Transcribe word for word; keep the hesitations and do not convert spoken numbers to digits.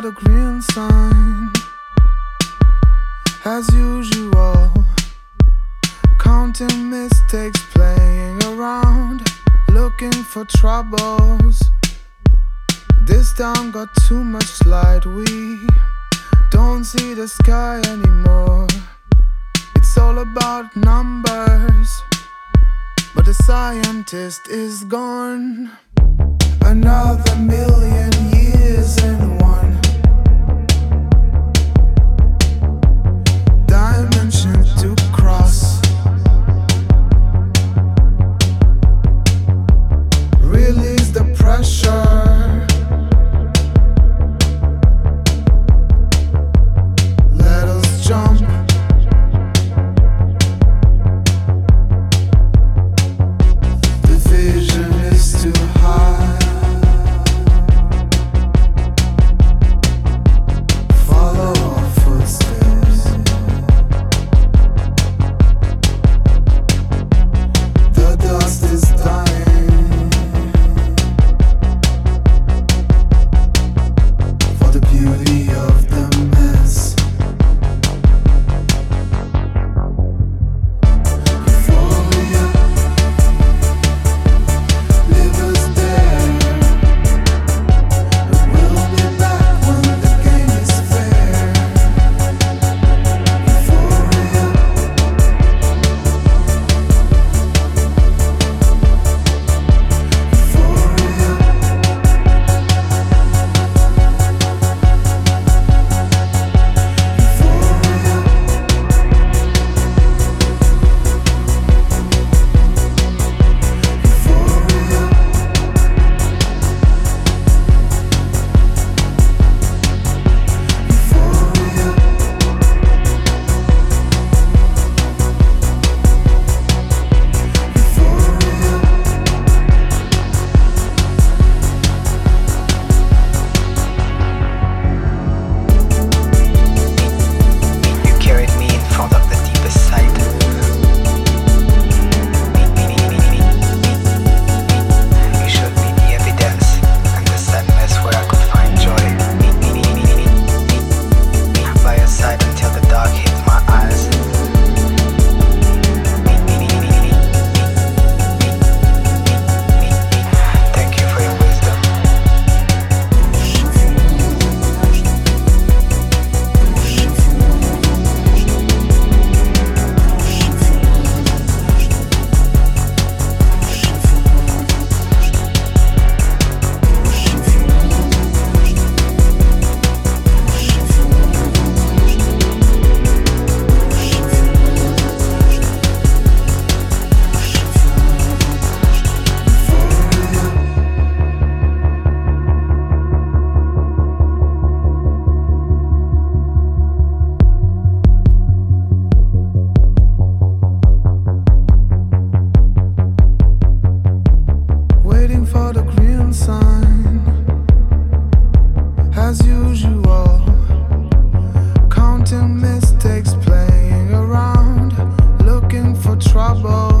the green sign. As usual, counting mistakes, playing around, looking for troubles. This town got too much light, we don't see the sky anymore. It's all about numbers, but the scientist is gone. Another million years in one dimension to cross. Release the pressure. Let us jump. The vision is too high. Follow our footsteps. The dust is dying for the beauty of the mess. Euphoria, leave us there. But we'll be back when the game is fair. Euphoria, You carried me in front of the deepest sight. You showed me the evidence and the sadness where I could find joy. By your side until the dark hit my eyes. Thank you for your wisdom. Waiting for the green sign. As usual, counting mistakes, playing around, looking for trouble.